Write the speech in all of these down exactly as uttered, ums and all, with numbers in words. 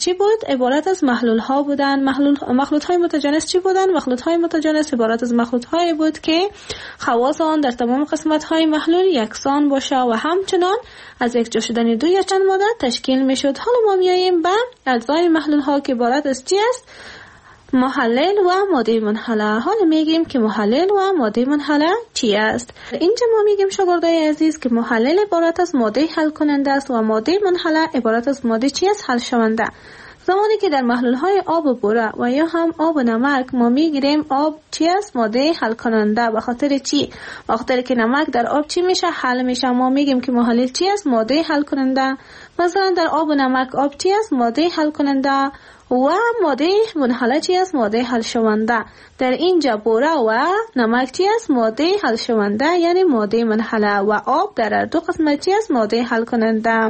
چی بود؟ عبارت از محلول ها بودن. محلول مخلوط های متجانس چی بودن؟ مخلوط های متجانس عبارت از مخلوط های بود که خواص آن در تمام قسمت های محلول یکسان باشه و همچنان از یک جا شدن دو یا چند ماده تشکیل می شد. حالا ما میاییم به اجزای محلول ها که عبارت از چی است؟ محلل و ماده منحله. حالا میگیم که محلل و ماده منحله چی است؟ اینجا ما میگیم شاگردای عزیز که محلل عبارت از ماده حل کننده است و ماده منحله عبارت از ماده چی است؟ حل شونده. زمانی که در محلول های آب و بوره و یا هم آب و نمک ما میگیریم آب چی است؟ ماده حل کننده. به خاطر چی؟ به خاطر که نمک در آب چی میشه؟ حل میشه. ما میگیم که محلل چی است؟ ماده حل کننده. مثلا در آب و نمک آب چی است؟ ماده حل کننده و ماده منحله چی است؟ ماده حل شونده. در اینجا بوره و نمک چی است؟ ماده حل شونده یعنی ماده منحله و آب در دو قسمت چی است؟ ماده حل کننده.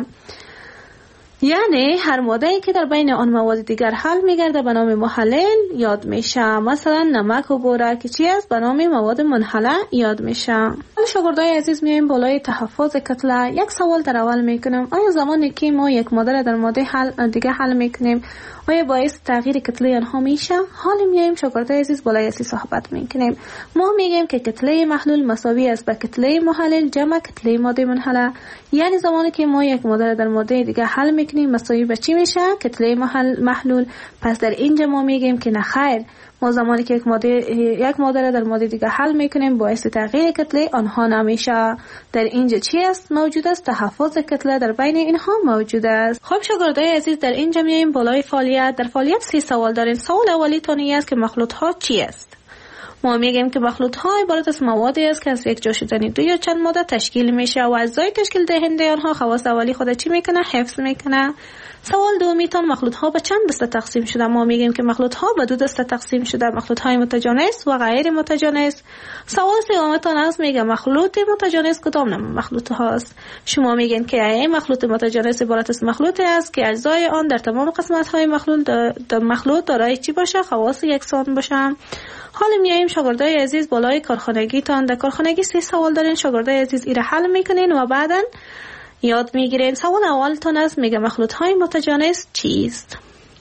یعنی هر ماده‌ای که در بین آن مواد دیگر حل می‌گرده به نام محلل یاد میشه. مثلا نمک و بوره که چی است؟ به نام مواد منحله یاد میشه. حالا شاگردای عزیز میایم بالای تحفظ کتله. یک سوال در اول میکنم، آیا زمانی که ما یک ماده را در ماده حل دیگه حل میکنیم آیا باعث تغییر کتله آنها میشه؟ حالا میایم شاگردای عزیز بالای اصلی صحبت میکنیم. ما میگیم که کتله محلول مساوی است به کتله محلل جمع کتله ماده منحله. یعنی زمانی که ما یک ماده را در ماده دیگه حل میکنیم مساوی به چی میشه؟ کتله محلول. پس در اینجا ما میگیم که نه خیر، ما زمانی که یک ماده یک ماده را در ماده دیگه حل میکنیم باعث تغییر کتله آنها نمیشه. در اینجا چی است موجود است؟ تحفظ کتله در بین اینها موجود است. خب شاگردای عزیز در اینجا میایم بالای فعالیت. در فعالیت سه سوال دارین. سوال اولی تانی است که مخلوط ها چی است؟ ما میگیم که مخلوط ها عبارت از موادی است که از یک جا شدن دو یا چند ماده تشکیل میشه و اجزای تشکیل دهنده آنها خواص اولی خود چی میکنه؟ حفظ میکنه. سوال دومی تان مخلوط ها به چند دسته تقسیم شده؟ ما میگیم که مخلوط ها به دو دسته تقسیم شده، مخلوط های متجانس و غیر متجانس. سوال سوم تان است میگه مخلوط متجانس کدام نوع مخلوط هاست؟ شما میگین که این مخلوط متجانس عبارت از مخلوطی است که اجزای آن در تمام قسمت های مخلوط در مخلوط دارای چی باشه؟ خواص یکسان باشه. حالا میایم شاگردای عزیز بالای کارخانگی تان. در کارخانگی سه سوال دارین شاگردای عزیز، ایره حل میکنین و بعدن یاد میگیرین. سوال اولتون است میگه مخلوط های متجانس چیست؟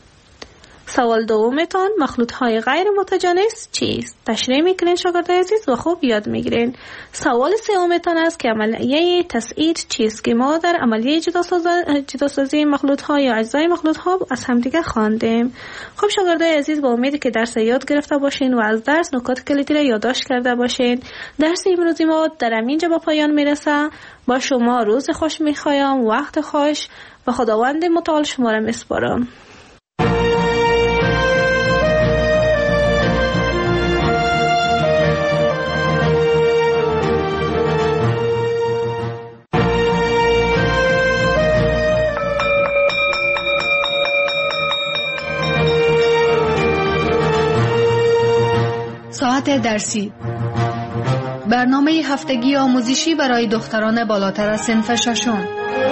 سوال دومتون مخلوط های غیر متجانس چیست؟ تشریح میکنین شاگردای عزیز و خوب یاد میگیرین. سوال سومتون است که عملیه تسعید چیست که ما در عملیه جداسازی مخلوط ها یا اجزای مخلوط ها از همدیگه خواندیم. خب شاگردای عزیز با امیدی که درس یاد گرفته باشین و از درس نکات کلیدی را یادداشت کرده باشین. درس امروزی ما در همینجا به پایان میرسه. با شما روز خوش میخوایم، وقت خوش و خداوند متعال شما را میسپارم. ساعت درسی، برنامه هفتگی آموزشی برای دختران بالاتر از صنف ششم.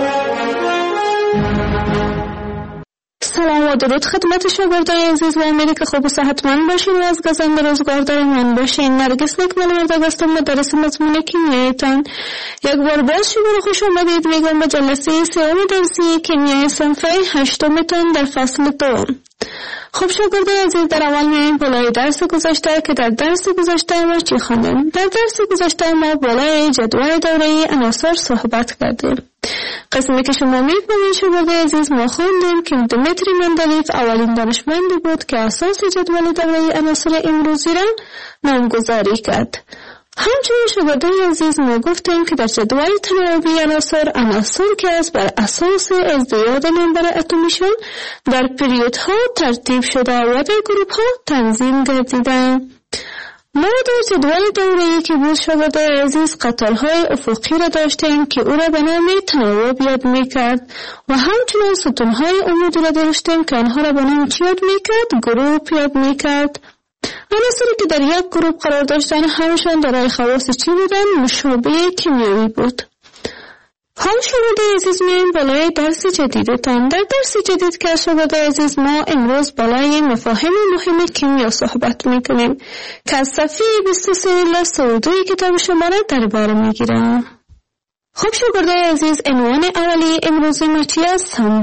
سلام و درود خدمت شاگردان عزیز و امیدی که خوب و صحتمند باشین و از گزند روزگار من باشین. نرگس نکمل ورده هستم، مدرس مضمون کیمیایتان. یک بار باز شما خوش آمدید میگم به جلسه سوم درسی کیمیای صنف هشتمتان در فصل دوم. خب شاگردان عزیز در اول میایم بالای درس گذشته که در درس گذشته ما چی خواندیم؟ در درس گذشته ما بالای جدول دوره‌ای عناصر صحبت کردیم. قسمی که شما می‌فهمید شاگردان عزیز ما خواندیم که دمیتری مندلیف اولین دانشمندی بود که اساس جدول دوره‌ای عناصر امروزی را نامگذاری کرد. همچنین شاگردان عزیز ما گفتیم که در جدول تناوبی عناصر عناصر که از بر اساس ازدیاد نمبر اتمیشون در پریودها ترتیب شده و در گروه‌ها تنظیم گردیدند. ما در جدول دوره‌ای که بود شاگردان عزیز قطارهای افقی را داشتیم که او را به نام تناوب یاد می‌کرد و همچنین ستونهای عمودی را داشتیم که آنها را به نام چی یاد می‌کرد؟ گروپ یاد می‌کرد. عناصری که در یک گروپ قرار داشتن همشان دارای خواص چی بودن؟ مشابه کیمیایی بود. حال شاگردان عزیز میایم بالای درس جدیدتان. در درس جدید که شاگردان عزیز ما امروز بالای مفاهیم مهم کیمیا صحبت میکنیم که از صفحه بیست و سه الی سی و دو کتاب شما را در بر میگیرم. خب شاگردان عزیز عنوان اولی امروزی ما چی است؟ سمبل.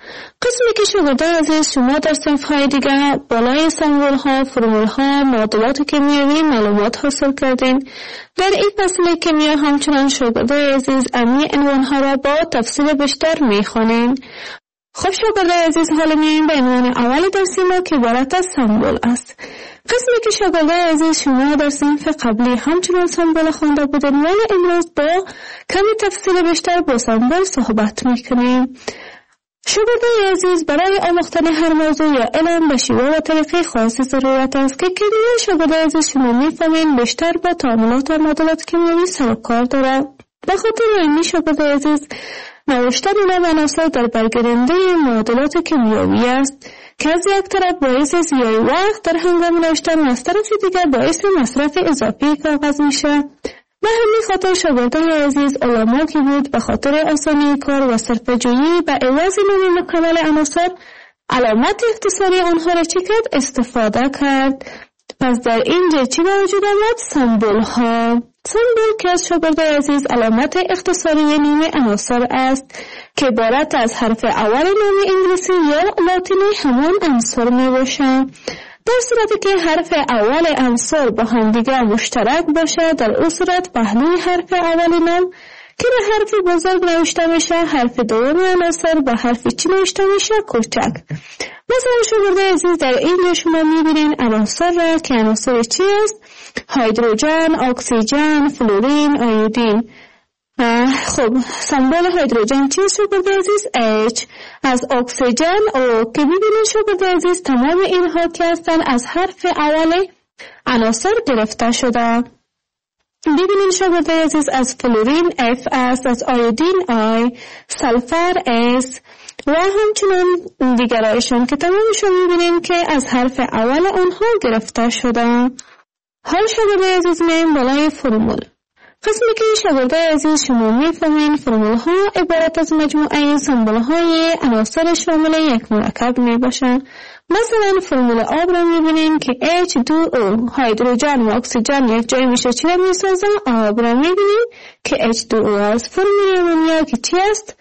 قسمی که شاگردان عزیز شما در صنف‌های دیگر بالای سمبول‌ها، فرمول‌ها، معادلات کیمیایی معلومات حاصل کردین. در این فصل کیمیا همچنان شاگردان عزیز امی عنوان‌ها را با تفصیل بیشتر می‌خوانید. خب شاگردان عزیز حالا میایم به عنوان اول درس ما که عبارت از سمبول است. قسمی که شاگردان عزیز شما در صنف قبلی همچنان سمبول خوانده بودن ولی امروز با کمی تفصیل بیشتر با سمبول صحبت میکنیم. شاگردان عزیز برای آموختن هر موضوع یا علم به شیوه و طریقه خاصی ضرورت است که کیمیا شاگردان عزیز شما میفهمین بیشتر با تعاملات و معادلات کیمیایی سر و کار دارد. به خاطر این شاگردان عزیز نوشتن نام عناصر در برگیرنده معادلات کیمیایی است که از یک طرف باعث ضیاع وقت در هنگام نوشتن و از طرف دیگر باعث مصرف اضافی کاغذ میشه. به همین خاطر شاگردان عزیز علما که بود به خاطر آسانی کار و صرفه‌جویی به عوض نام مکمل عناصر علامت اختصاری آنها را چی کرد؟ استفاده کرد. پس در اینجا چی به وجود آمد؟ سمبول ها. سمبول که از شاگردان عزیز علامت اختصاری نام عناصر است که عبارت از حرف اول نام انگلیسی یا لاتینی همان عنصر می باشد. در صورتی که حرف اول عنصر با هم دیگر مشترک باشه در اون صورت پهلوی حرف اول نام که به حرف بزرگ نوشته میشه، حرف دوم عناصر با حرف چی نوشته میشه؟ کوچک. مثلا شاگردان عزیز در اینجا شما میبینین عناصر را که عناصر چی است؟ هیدروژن، اکسیژن، فلورین، آیودین. خب سمبول هیدروژن چی است شاگردان عزیز؟ H. از اکسیژن او که میبینین شاگردان عزیز تمام اینها که هستن از حرف اول عناصر گرفته شده. ببینین شاگردان عزیز از فلورین F است، از آیودین I، سلفر S و همچنان دیگرایشون که تمامشون میبینین که از حرف اول آنها گرفته شده. حال شاگردان عزیز میم بالای فرمول. قسمی که شاگردان عزیز شما میفهمین فرمول ها عبارت از مجموعه سمبول های عناصر شامل یک مرکب می باشن. مثلا فرمول آب را میبینین که اچ دو او هیدروژن و اکسیژن یک جای میشه چی را میسازن؟ آب را میبینین که اچ دو او است. فرمول امونیا که چی است؟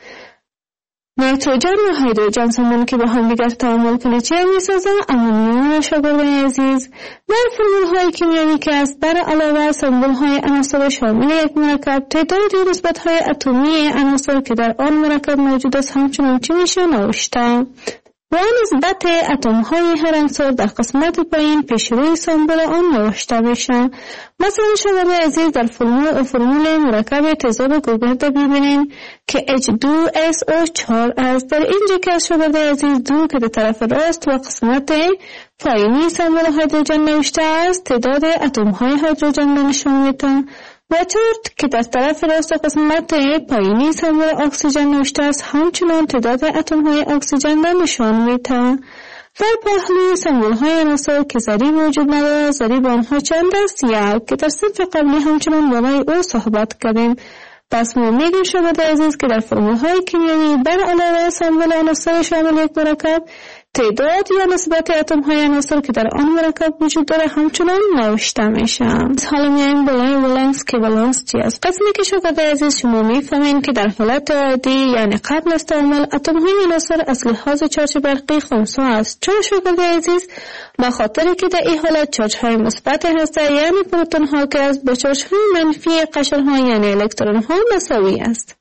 نیتروژن و هیدروژن سمون که با هم دیگر تعامل کنه چی را میسازن؟ امونیا. شاگردان عزیز در فرمول های کیمیایی که است بر علاوه سمبول های عناصر شامل یک مرکب تعداد و نسبت های اتمی عناصر که در آن مرکب موجود است همچنان چی میشه؟ نوشته. و نسبت اتم های هر عنصر در قسمت پایین پیش روی سمبول آن نوشته میشه. مثلا شاگردان عزیز در فرمول فرمول مرکب تضاد گوگرد ببینین که اچ دو اس او چهار است. در اینجا که از شاگردان عزیز دو که در طرف راست و قسمت پایینی سمبول هیدروژن نوشته است تعداد اتم های هیدروژن را نشان میده و چهار که در طرف راست و قسمت پایینی سمبول اکسیژن نوشته است همچنان تعداد اتم های اکسیژن را نشان میده. در پهلوی سمبول های عناصر که ضریب وجود ندارد ضریب آنها چند است؟ یک که در صنف قبلی همچنان بالای او صحبت کردیم. پس ما میگیم شاگردان عزیز که در فرمول های کیمیایی بر علاوه سمبول عناصر شامل یک مرکب تعداد یا نسبت اتم های عناصر که در آن مرکب وجود داره همچنان نوشته میشه. حالا میایم بالای ولنس که ولنس چی است؟ قسمی که شاگردان عزیز شما میفهمین که در حالت عادی یعنی قبل از تعامل اتم های عناصر از لحاظ چارج برقی خنثی است. چرا شاگردان عزیز؟ به خاطر که در این حالت چارج های مثبت هسته یعنی پروتون ها که از با چارج های منفی قشر ها یعنی الکترون ها مساوی است.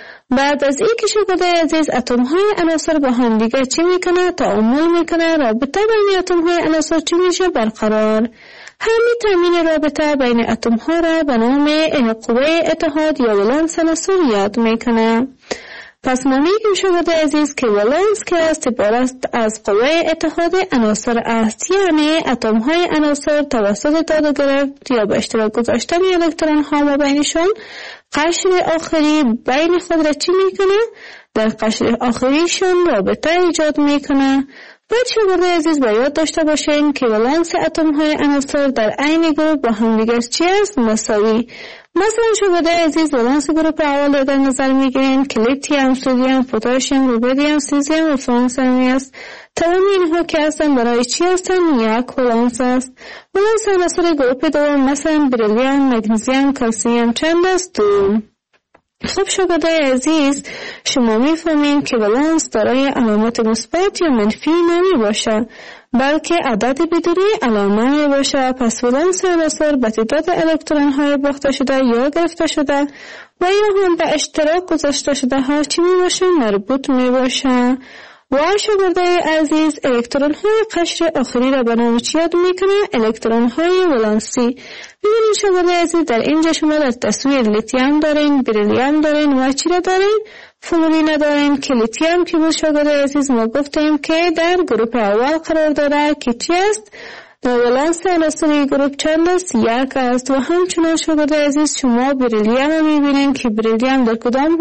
بعد از این که شاگردان عزیز اتم های عناصر با هم دیگه چی میکنه؟ تعامل میکنه. رابطه بین اتم های عناصر چی میشه؟ برقرار. همین تامین رابطه بین اتم ها را به نام قوه اتحاد یا ولنس عناصر یاد میکنه. پس ما میگیم شاگردان عزیز که ولنس که است عبارت از قوه اتحاد عناصر است، یعنی اتم های عناصر توسط داده گرفت یا به اشتراک گذاشتن الکترون ها و بینشان قشر آخری بین خود را چی میکنه؟ در قشر آخریشون رابطه ایجاد میکنه. باید شاگردان عزیز باید داشته باشین که ولنس اتم های عناصر در عین گروه با هم دیگر چی است؟ مساوی. مثلا شاگردان عزیز ولنس گروه اول در نظر میگیرین که لیتیوم، سدیم، پتاسیم، روبیدیم، سیزیم و فرانسمی است. تمام اینها که هستن برای چی هستن؟ یک ولنس است. ولنس عناصر گروه دوم مثلا بریلیوم، مگنیزیم، کلسیم چند است؟ دو. خب شاگردای عزیز، شما میفهمین که ولانس دارای علامت مثبت یا منفی نمی باشه، بلکه عدد بدون علامه می باشه. پس ولانس عناصر به تعداد الکترون های باخته شده یا گرفته شده و یا هم به اشتراک گذاشته شده هر چی می باشه مربوط می باشه. و شاگردای عزیز، الکترون های قشر آخری را به نام چی یاد میکنه؟ الکترون های ولانسی. ببینید شاگردای عزیز، در اینجا شما در تصویر لیتیوم دارین، بریلیوم دارین و چی را دارین؟ فلورین دارین که لیتیوم که بود شاگردای عزیز ما گفتیم که در گروپ اول قرار داره که چی است؟ ولانس عناصری گروپ چند است؟ یک است. و همچنان شاگردای عزیز شما بریلیوم میبینین که بریلیوم در کدام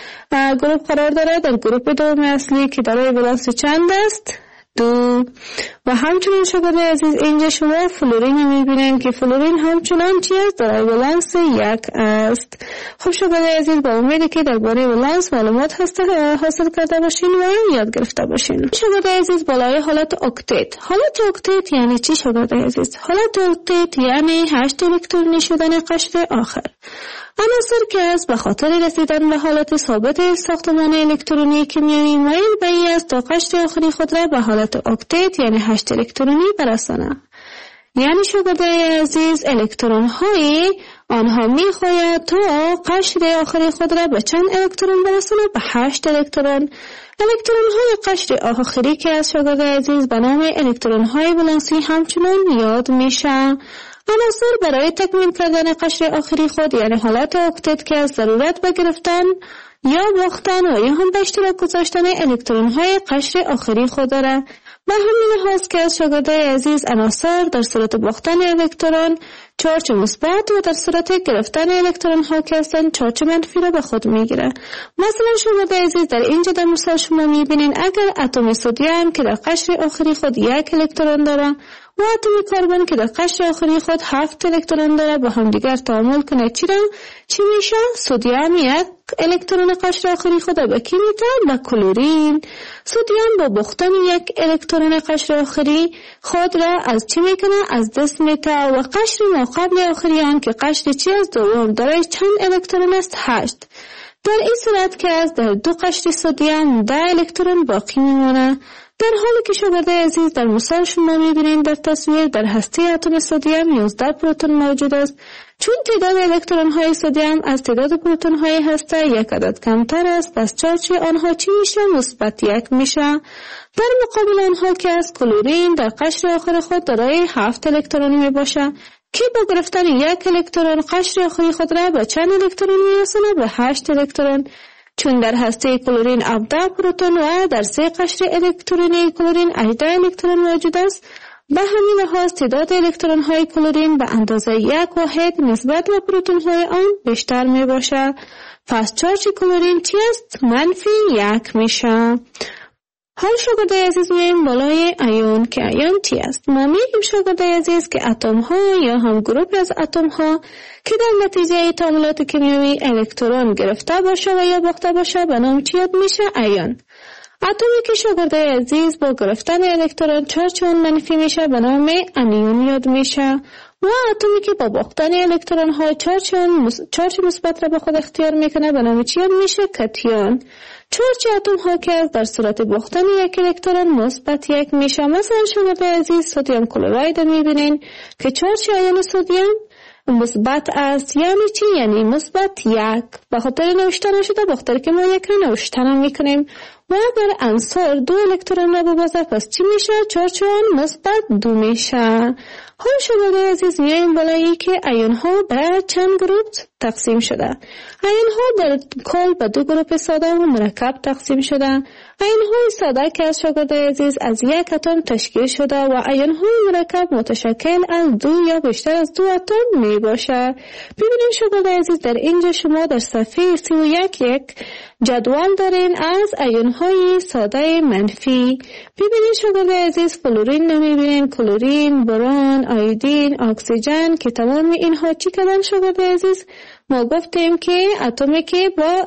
گروپ قرار داره؟ در گروپ دوم اصلی که دارای ولانس چند است؟ دو. و همچنان شاگردای عزیز اینجا شما فلورین میبینین که فلورین همچنان چی است؟ دارای ولانس یک است. خب شاگردای عزیز، با امیدی که درباره ولانس معلومات حاصل کرده باشین و یاد گرفته باشین. شاگردای عزیز، بالای حالت اکتت. حالت اکتت یعنی چی شاگردای عزیز؟ حالت اکتت یعنی هشت الکترونی شدن قشر آخر. عناصر که از به خاطر رسیدن به حالت ثابت ساختمان الکترونی کیمیایی میل به این است تا قشر آخری خود را به حالت اکتت یعنی هشت الکترونی برسانه. یعنی شاگردای عزیز، الکترون های آنها می خواهد تا قشر آخری خود را به چند الکترون برسانه؟ به هشت الکترون. الکترون های قشر آخری که از شاگردای عزیز به نام الکترون های ولانسی همچنان یاد میشه. عناصر برای تکمیل کردن قشر آخری خود یعنی حالت اکتت که از ضرورت به گرفتن یا باختن و یا هم به اشتراک گذاشتن الکترون های قشر آخری خود داره. به همین لحاظ که از شاگردای عزیز عناصر در صورت باختن الکترون چارج مثبت و در صورت گرفتن الکترون ها که هستن چارج منفی را به خود میگیره. مثلا شاگردای عزیز، در اینجا در مثال شما میبینین اگر اتم سدیم که در قشر آخری خود یک الکترون داره و اتم کربن که در قشر آخری خود هفت الکترون داره با هم دیگر تعامل کنه چی را؟ چی میشه؟ سدیم یک الکترون قشر آخری خود به کی میده؟ به کلورین. سدیم با باختن یک الکترون قشر آخری خود را از چی میکنه؟ از دست میده. و قشر ماقبل آخری آن که قشر چی است؟ دوم دارای چند الکترون است؟ هشت. در این صورت که از در دو قشر سدیم ده الکترون باقی میمونه. در حالی که شاگردای عزیز در مثال شما میبینید در تصویر در هسته اتم سدیم یازده پروتون موجود است. چون تعداد الکترون های سدیم از تعداد پروتون های هسته یک عدد کمتر است، پس چارج آنها چی میشه؟ مثبت یک میشه. در مقابل آنها که از کلورین در قشر آخر خود دارای هفت الکترون می باشه که با گرفتن یک الکترون قشر آخری خود را به چند الکترون میرسونه؟ به هشت الکترون. چون در هسته کلورین هفده پروتون و در سه قشر الکترونی کلورین هجده الکترون موجود است، به همین لحاظ تعداد الکترون های کلورین به اندازه یک واحد نسبت به پروتون های آن بیشتر می باشه. پس چارج کلورین چی است؟ منفی یک میشه. حال شاگردای عزیز میایم بالای ایون که ایون چی است؟ ما میگیم شاگردای عزیز که اتم ها یا هم گروپ از اتم ها که در نتیجه تعاملات کیمیایی الکترون گرفته باشه و یا باخته باشه به نام چی یاد میشه؟ ایون. اتمی که شاگردای عزیز با گرفتن الکترون چارج اون منفی میشه به نام انیون یاد میشه. و اتمی که با باختن الکترون ها چارج چارج مثبت را به خود اختیار میکنه به نام چی یاد میشه؟ کاتیون. چارج اتم ها که در صورت باختن یک الکترون مثبت یک میشه. مثلا شاگردای عزیز سدیم کلراید میبینین که چارج ایون سدیم مثبت است. یعنی چی؟ یعنی مثبت یک. به خاطر نوشتن شده باختر که ما یک را نوشتن میکنیم. و اگر عنصر دو الکترون را ببازه پس چی میشه؟ چارج آن مثبت دو میشه. حال شاگردای عزیز میایم بالایی که ایون ها به چند گروه تقسیم شده. ایون ها در کل به دو گروه ساده و مرکب تقسیم شده. ایون های ساده که از شاگردای عزیز از یک اتم تشکیل شده و ایون های مرکب متشکل از دو یا بیشتر از دو اتم می باشه. ببینید شاگردای عزیز در اینجا شما در صفحه سی و یک یک جدول دارین از ایون های ساده منفی. ببینید شاگردای عزیز فلورین نمیبینین، کلورین، برون، آیودین، اکسیژن که تمام اینها چی کردن شاگردای عزیز؟ ما گفتیم که اتمی که با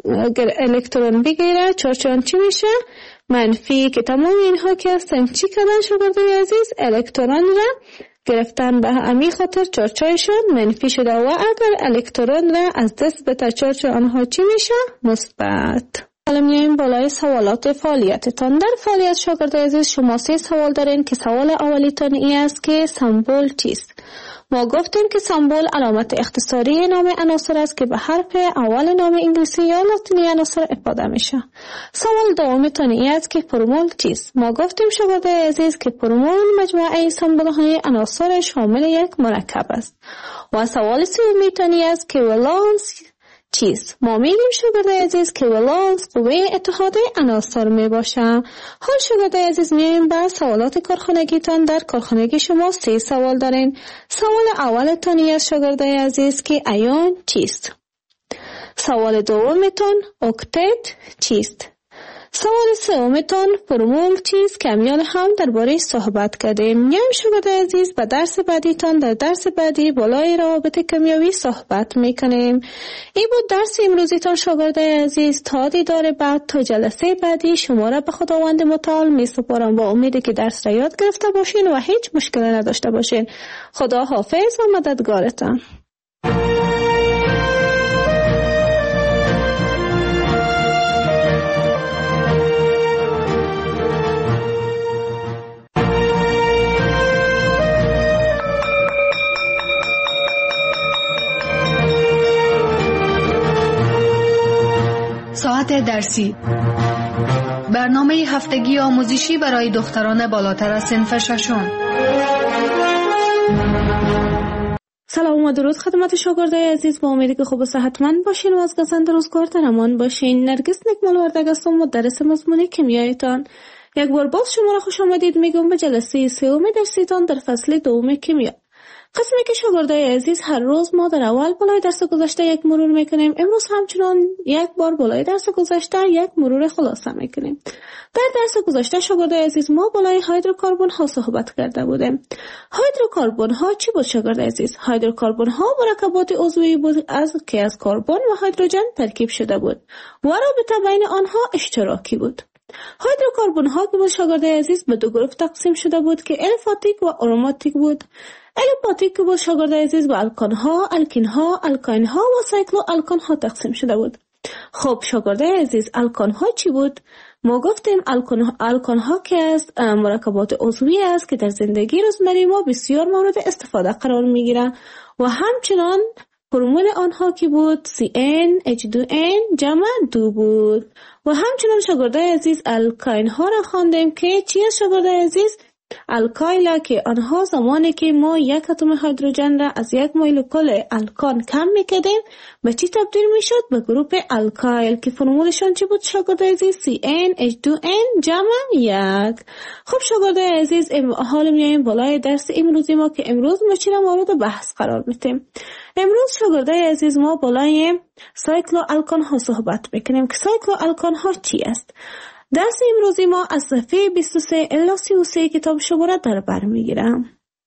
الکترون بگیره چارج آن چی میشه؟ منفی. که تمام اینها که هستن چی کردن شاگردای عزیز؟ الکترون را گرفتن به همین خاطر چارچایشان منفی شده و اگر الکترون را از دست بده چارچ آنها چی میشه؟ مثبت. حالا میایم بالای سوالات فعالیتتان. در فعالیت شاگردای عزیز شما سه سوال دارین که سوال اولیتان این است که سمبل چیست؟ ما گفتیم که سمبل علامت اختصاری نام عناصر است که به حرف اول نام انگلیسی یا لاتینی عناصر افاده میشه. سوال دومتان این است که فرمول چیست؟ ما گفتیم شاگردای عزیز که فرمول مجموعه سمبل های عناصر شامل یک مرکب است. و سوال سومیتان این است که ولانس چیست؟ ما میگیم شاگردای عزیز که ولانس قوه اتحاد عناصر می باشه. حال شاگردای عزیز میایم به سوالات کارخانگیتان. در کارخانگی شما سه سوال دارین. سوال اولتان است شاگردای عزیز که ایون چیست؟ سوال دومتان اکتت چیست؟ سوال سومتان فرمول چیست که امیال هم درباره صحبت کردیم. میایم شاگردای عزیز به درس بعدیتان. در درس بعدی بالای روابط کیمیایی صحبت میکنیم. این بود درس امروزیتان شاگردای عزیز. تا دیدار بعد، تا جلسه بعدی شما را به خداوند متعال می سپارم با امیدی که درس را یاد گرفته باشین و هیچ مشکلی نداشته باشین. خدا حافظ و مددگارتان. ساعت درسی، برنامه هفتگی آموزشی برای دختران بالاتر از صنف ششم. سلام و درود خدمت شاگردای عزیز. با امیدی که خوب و صحتمند باشین و از گزند روزگار در امان باشین. نرگس نکمل وردگ هستم، مدرس مضمون کیمیایتان. یک بار باز شما را خوش آمدید میگم به جلسه سوم درسیتان در فصل دوم کیمیا. قسمی که شاگردای عزیز هر روز ما در اول بالای درس گذشته یک مرور میکنیم. امروز همچنان یک بار بالای درس گذشته یک مرور خلاصه میکنیم. در درس گذشته شاگردای عزیز ما بالای هیدروکاربن ها صحبت کرده بودیم. هیدروکاربن ها چی بود شاگردای عزیز؟ هیدروکاربن ها مرکبات عضوی بود از که از کربن و هیدروژن ترکیب شده بود و رابطه بین آنها اشتراکی بود. هیدروکاربن ها که بود شاگردای عزیز به دو گروه تقسیم شده بود که الفاتیک و آروماتیک بود. الفاتیک که بود شاگردای عزیز به الکان ها، الکین ها، الکاین ها و سایکلو الکان ها تقسیم شده بود. خب شاگردای عزیز الکان ها چی بود؟ ما گفتیم الکان, الکان ها که از مرکبات عضوی است که در زندگی روزمره ما بسیار مورد استفاده قرار می گیره و همچنان فرمول آنها که بود سی ان اچ دو ان جمع دو بود. و همچنان شاگردای عزیز الکاین ها را خواندیم که چی است شاگردای عزیز؟ الکایل که آنها زمانی که ما یک اتم هیدروژن را از یک مولکول الکان کم میکردیم به چی تبدیل میشد؟ به گروپ الکایل که فرمولشان چی بود شاگردای عزیز؟ سی ان اچ دو ان جمع یک. خب شاگردای عزیز حالا میایم بالای درس امروزی ما که امروز ما چی را مورد بحث قرار میدیم. امروز شاگردای عزیز ما بالای سایکلو الکان ها صحبت میکنیم که سایکلو الکان ها چی است. درس امروزی ما از صفحه بیست و سه الی سی و سه کتاب شما را در بر میگیرم.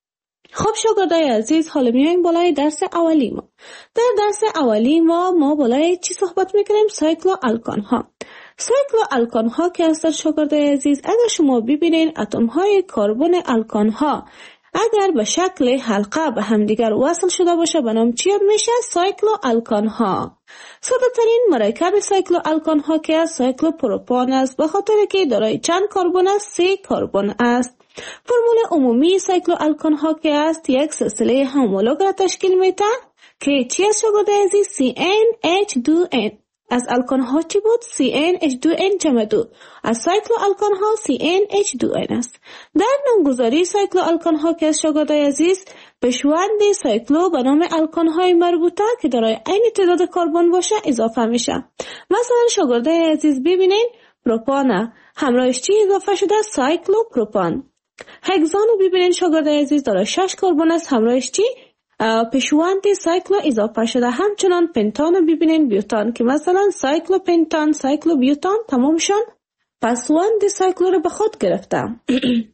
خب شاگردای عزیز حالا میایم بالای درس اولی ما. در درس اولی ما ما بالای چی صحبت میکنیم؟ سایکلو الکان ها. سایکلو الکان ها که هستند شاگردای عزیز، اگر شما ببینین اتم های کربن الکان ها اگر به شکل حلقه به همدیگر وصل شده باشه به نام چی یاد میشه؟ سایکلو الکان ها. ساده ترین مرکب سایکلو الکان ها که از سایکلو پروپان است به خاطر که دارای چند کربن است؟ سه کربن است. فرمول عمومی سایکلو الکان ها که است یک سلسله هومولوگ را تشکیل میده که چی است شاگردای عزیز؟ سی ان اچ دو ان. از الکان ها چی بود؟ سی ان اچ دو ان جمع دو. از سایکلو الکان ها سی ان اچ دو ان است. در نامگذاری سایکلو الکان ها که از شاگردای عزیز پیشوند سایکلو به نام الکان های مربوطه که دارای عین تعداد کربن باشه اضافه میشه. مثلا شاگردای عزیز ببینین پروپان همراهش چی اضافه شده؟ سایکلو پروپان. هگزان رو ببینین شاگردای عزیز دارای شش کربن است، همراهش چی؟ پیشوند سایکلو اضافه شده. همچنان پنتان رو ببینین بیوتان که مثلا سایکلو پنتان، سایکلو بیوتان تمامشان پسوند سایکلو رو به خود گرفتم.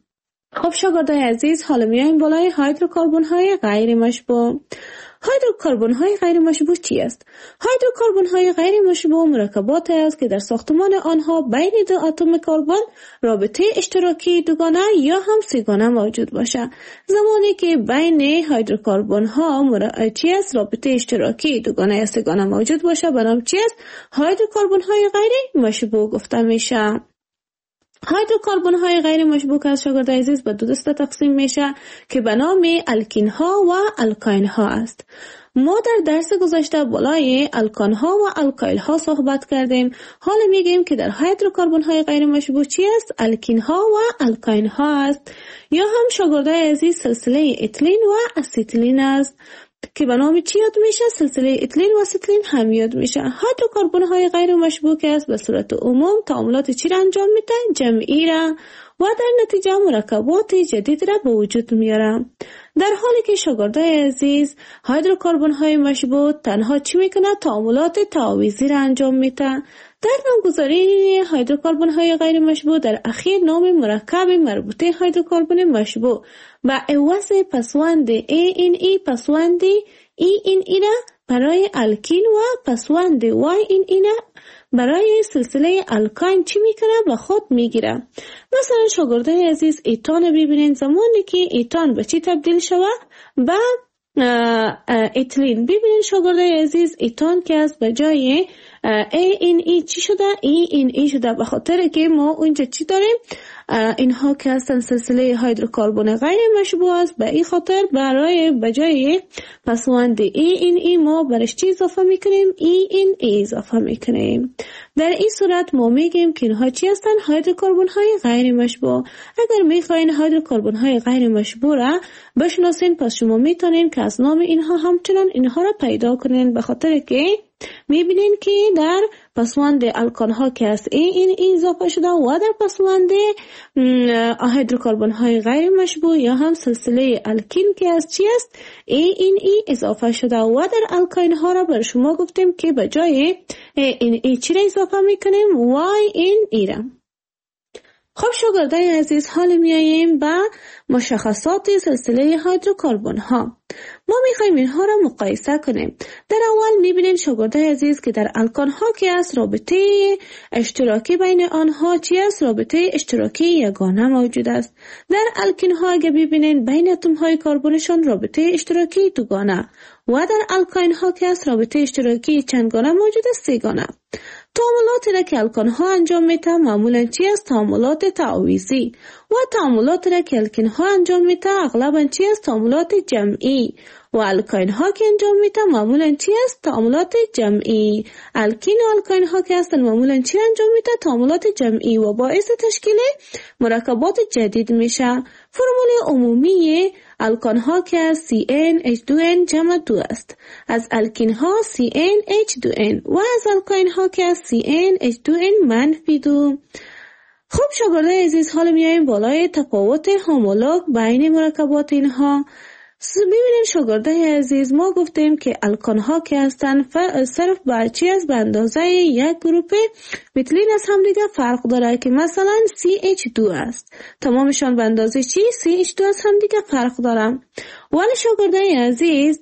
خب شاگردای عزیز، حالا میایم بالای هیدروکربن های غیر مشبوع. هیدروکربن های غیر مشبوع چی است؟ هیدروکربن های غیر مشبوع مرکبات است که در ساختمان آنها بین دو اتم کربن رابطه اشتراکی دوگانه یا هم سه‌گانه موجود باشد. زمانی که بین هیدروکربن ها مر... چی است رابطه اشتراکی دوگانه یا سه‌گانه موجود باشه، به نام چی است؟ هیدروکربن های غیر مشبوع گفته میشه. هیدروکربن های غیر مشبوع از شاگردای عزیز به دو دسته تقسیم میشه که به نام الکین ها و الکاین ها است. ما در درس گذشته بالای الکان ها و الکایل ها صحبت کردیم. حالا میگیم که در هیدروکربن های غیر مشبوع چی است؟ الکین ها و الکاین ها است. یا هم شاگردای عزیز سلسله اتیلین و اسیتیلین است که به نام چی یاد میشه؟ سلسله اتیلین و اسیتیلین هم یاد میشه. هیدروکربن های غیر مشبوع است به صورت عموم تعاملات چی را انجام میده؟ جمعی را، و در نتیجه مرکبات جدید را به وجود میاره. در حالی که شاگردای عزیز هیدروکربن های مشبوع تنها چی میکنه؟ تعاملات تعاویزی را انجام میده. در نامگذاری هیدروکربن های غیر مشبوع در اخیر نام مرکب مربوطه هیدروکربن مشبوع با عوض پسوند ای این ای پسوند ای این ای را برای الکین و پسوند وای این ای را برای سلسله الکاین چی میکنه؟ به خود میگیره. مثلا شاگردای عزیز ایتان ببینید، زمانی که ایتان به چی تبدیل شوه؟ به اتیلین. ببینید شاگردای عزیز ایتان که از به جای ای این ای چی شده؟ ای این ای شده، به خاطر که ما اونجا چی داریم؟ اینها که هستن سلسله هیدروکربن غیر مشبوع است. به این خاطر برای بجای پسوند ای این ای ما برش چی اضافه میکنیم؟ ای این ای اضافه میکنیم. در این صورت ما میگیم که اینها چی هستن؟ هیدروکربن های غیر مشبوع. اگر میخواین هیدروکربن های غیر مشبوع را بشناسین، پس شما میتونین که از نام اینها همچنان اینها را پیدا کنین، به خاطر که میبینین که در پسوند الکان ها که است ای این ای اضافه شده و در پسوند هیدروکربن های غیر مشبوع یا هم سلسله الکین که است چی است؟ ای این ای اضافه شده و در الکاین ها را بر شما گفتیم که به جای ای این ای چی را اضافه میکنیم؟ وای این ای را. خب شاگردای عزیز، حال میاییم به مشخصات سلسله هیدروکربن ها. ما میخوایم اینها را مقایسه کنیم. در اول میبینید شاگردای عزیز که در الکان ها که است رابطه اشتراکی بین آنها چی است؟ رابطه اشتراکی یگانه موجود است. در الکین ها اگه ببینید بین اتم های کربنشان رابطه اشتراکی دوگانه و در الکاین ها که است رابطه اشتراکی چندگانه موجود است؟ سه‌گانه. تعاملاتی را که الکان ها انجام میده معمولا چی است؟ تعاملات تعاویزی. و تعاملات را که الکین ها انجام میده اغلبا چی است؟ تعاملات جمعی. و الکاین ها که انجام میده معمولا چی است؟ تعاملات جمعی. الکین و الکاین ها که هستن معمولا چی انجام میده؟ تعاملات جمعی و باعث تشکیل مرکبات جدید میشه. فرمول عمومی الکان ها که سی ان اچ دو ان جمع دو است. از الکین ها سی ان اچ دو ان و از الکاین ها که سی ان اچ دو ان منفی دو. خب شاگردای عزیز، حالا میایم بالای تفاوت هومولوگ بین مرکبات اینها. ببینید شاگردای عزیز، ما گفتیم که الکان ها که هستن صرف بر چی از به اندازه یک گروپ متیلین از هم دیگه فرق داره که مثلا سی اچ دو است. تمامشان به اندازه چی؟ سی اچ دو از هم دیگه فرق داره. ولی شاگردای عزیز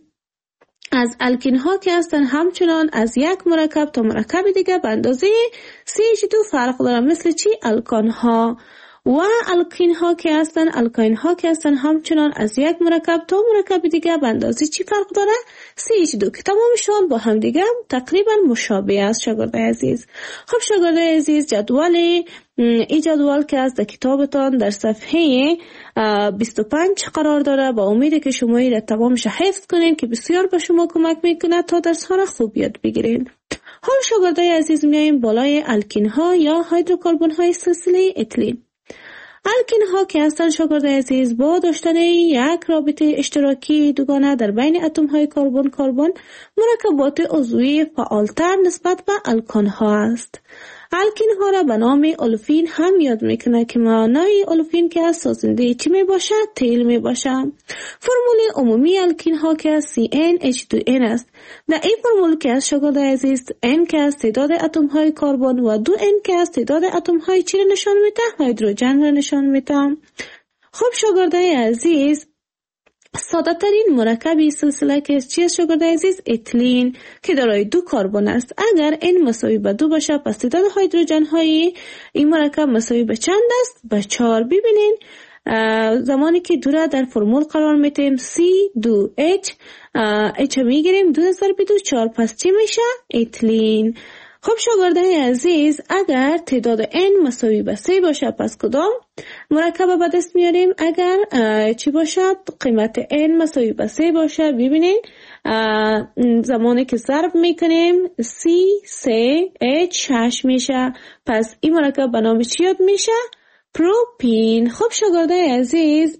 از الکین ها که هستن همچنان از یک مرکب تا مرکب دیگه به اندازه سی اچ دو فرق داره، مثل چی؟ الکان ها. و الکین ها که هستن الکاین ها که هستن همچنان از یک مرکب تا مرکب دیگه به اندازه چی فرق داره؟ سی اچ دو که تمامشان با هم دیگه تقریبا مشابه است. شاگردای عزیز، خب شاگردای عزیز، جدول این جدول که از در کتابتان در صفحه بیست و پنج قرار داره. با امید که شما این را تمامش حفظ کنین که بسیار به شما کمک میکنه تا درس ها را خوب یاد بگیرین. حال شاگردای عزیز میایم بالای الکین ها یا هیدروکربن های سلسله اتیلین. الکین ها که هستن شاگردای عزیز با داشتن یک رابطه اشتراکی دوگانه در بین اتم های کربن کربن مرکبات عضوی فعالتر نسبت به الکان ها است. الکین ها را به نام اولفین هم یاد میکنه که معنای اولفین که از سازنده چی می باشه؟ تیل می باشه. فرمول عمومی الکین ها که از سی ان اچ دو ان است. در این فرمول که از شاگردای عزیز n که از تعداد اتم های کربن و دو n که از تعداد اتم های چی را نشان میده؟ هیدروژن را نشان میده. خب شاگردای عزیز، ساده ترین مرکب سلسله که چیست شاگردای عزیز؟ اتیلین که دارای دو کربن است. اگر n مساوی به دو باشه پس تعداد هیدروژن های این مرکب مساوی به چند است؟ به چهار. ببینین زمانی که دو را در فرمول قرار میتیم سی دو اچ اچ میگیریم دو ضرب دو چهار، پس چی میشه؟ اتیلین. خب شاگردای عزیز، اگر تعداد n مساوی به سه باشه پس کدام مرکب به دست میاریم؟ اگر چی باشد؟ قیمت n مساوی به سه باشه. ببینین زمانی که ضرب میکنیم سی سه اچ شش میشه، پس این مرکب به نام چی یاد میشه؟ پروپین. خب شاگردای عزیز،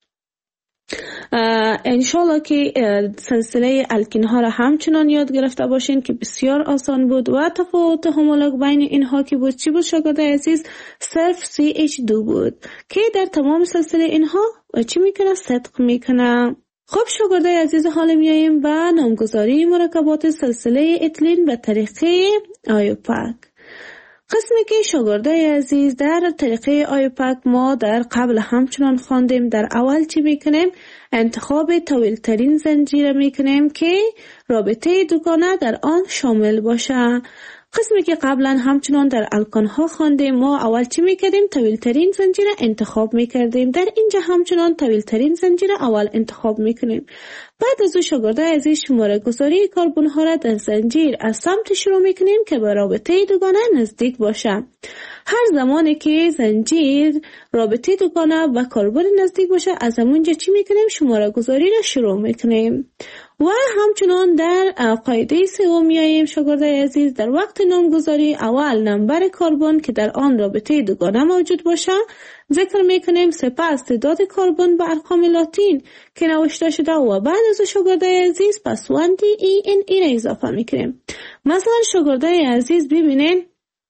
انشالله که سلسله الکین ها را همچنان یاد گرفته باشین که بسیار آسان بود و تفاوت همولوگ بین اینها که بود چی بود شاگردای عزیز؟ صرف سی اچ دو بود که در تمام سلسله اینها چی میکنه؟ صدق میکنه. خب شاگردای عزیز، حالا میاییم به نامگذاری مرکبات سلسله اتیلین به طریقه آیوپاک. قسمی که شاگردای عزیز در طریقه آیوپاک ما در قبل همچنان خواندیم. در اول چی میکنیم؟ انتخاب طویل ترین زنجیر میکنیم که رابطه دوگانه در آن شامل باشه. قسمی که قبلا همچنان در الکان ها خواندیم، ما اول چی میکردیم؟ طویل ترین زنجیر انتخاب میکردیم. در اینجا همچنان طویل ترین زنجیر اول انتخاب میکنیم. بعد از او شاگردای عزیز شماره گذاری کربن ها را در زنجیر از سمت شروع میکنیم که به رابطه دوگانه نزدیک باشه. هر زمانی که زنجیر رابطه دوگانه و کربن نزدیک باشه از همونجا چی میکنیم؟ شماره گذاری را شروع میکنیم. و همچنان در قاعده سوم میاییم شاگردای عزیز، در وقت نامگذاری اول نمبر کربن که در آن رابطه دوگانه موجود باشه ذکر میکنیم، سپس تعداد کربن به ارقام لاتین که نوشته شده و بعد از شاگردای عزیز پسوند ای ان ای را اضافه میکنیم. مثلا شاگردای عزیز ببینین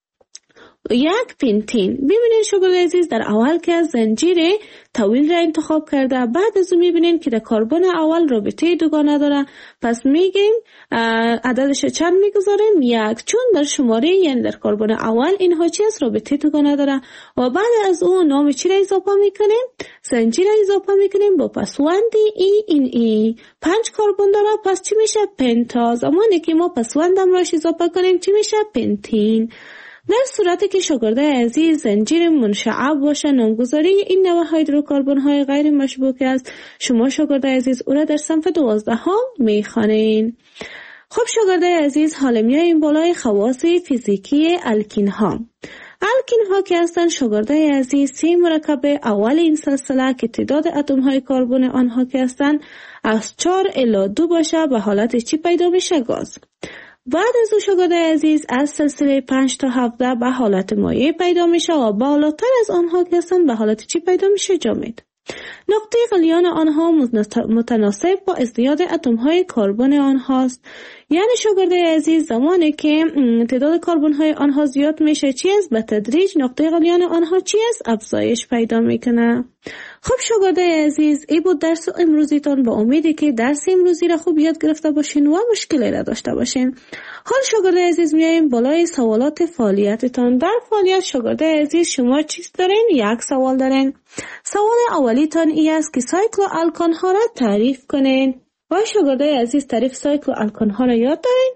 یک پنتین. ببینین شاگردای عزیز، در اول که از زنجیر طویل را انتخاب کرده، بعد از اون میبینین که در کربن اول رابطه دوگانه داره، پس میگیم عددش چند میگذاریم؟ یک، چون در شماره یعنی در کربن اول اینها چی است؟ رابطه دوگانه داره. و بعد از اون نام چی را اضافه میکنیم؟ زنجیر را اضافه میکنیم با پسوند ای این ای. پنج کربن داره، پس چی میشه؟ پنتا. زمانی که ما پسوندم راش اضافه کنیم چی میشه؟ پنتین. در صورتی که شاگردای عزیز زنجیر منشعب باشه، نامگذاری این نوع هیدروکربن های غیر مشبوک است. شما شاگردای عزیز او را در صنف دوازده ها میخوانین. خب شاگردای عزیز، حالا میاییم بالای خواص فیزیکی الکین ها. الکین ها که هستند شاگردای عزیز سه مرکب اول این سلسله که تعداد اتم های کربن آنها که هستند از چهار الی دو باشه به حالت چی پیدا میشه؟ گاز. بعد از او شاگردای عزیز از سلسله پنج تا هفده به حالت مایع پیدا میشه و بالاتر از آنها که هستند به حالت چی پیدا میشه؟ جامد. نقطه غلیان آنها متناسب با ازدیاد اتم های کربن آنهاست. یعنی شاگردای عزیز زمانی که تعداد کربن های آنها زیاد میشه چی است؟ به تدریج نقطه غلیان آنها چی است؟ افزایش پیدا میکنه. خب شاگردای عزیز، این بود درس امروزیتان. با امیدی که درس امروزی را خوب یاد گرفته باشین و مشکلی را داشته باشین. حال شاگردای عزیز میاییم بالای سوالات فعالیتتان. در فعالیت شاگردای عزیز شما چیز دارین؟ یک سوال دارین. سوال اولیتان ای است که سایکل الکان ها را تعریف کنین. و شاگردای عزیز تعریف سایکل الکان ها را یاد دارین؟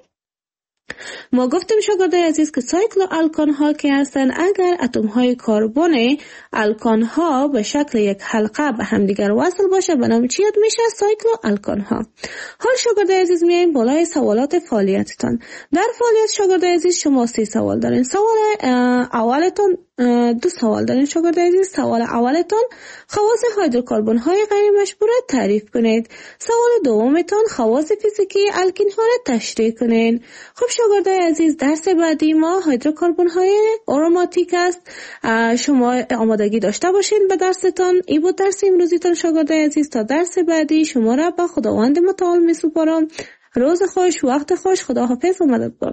ما گفتیم شاگردای عزیز که سایکل الکان ها که هستن اگر اتم های کربن الکان ها به شکل یک حلقه به همدیگر وصل باشه به نام چی یاد میشه؟ سایکل الکان ها. حال شاگردای عزیز میایم بالای سوالات فعالیتتان. در فعالیت شاگردای عزیز شما سه سوال دارین. سوال اولتون دو سوال دارین شاگردای عزیز. سوال اولتون خواص هیدروکربن های غیر مشبوع تعریف کنید. سوال دومتون خواص فیزیکی الکین ها را تشریح کنید. خب شاگردای عزیز، درس بعدی ما هیدروکربن های آروماتیک است. شما آمادگی داشته باشین به درستان. این بود درس امروزیتان شاگردای عزیز. تا درس بعدی شما را به خداوند متعال میسپارم. روز خوش، وقت خوش، خداحافظ و مددگار.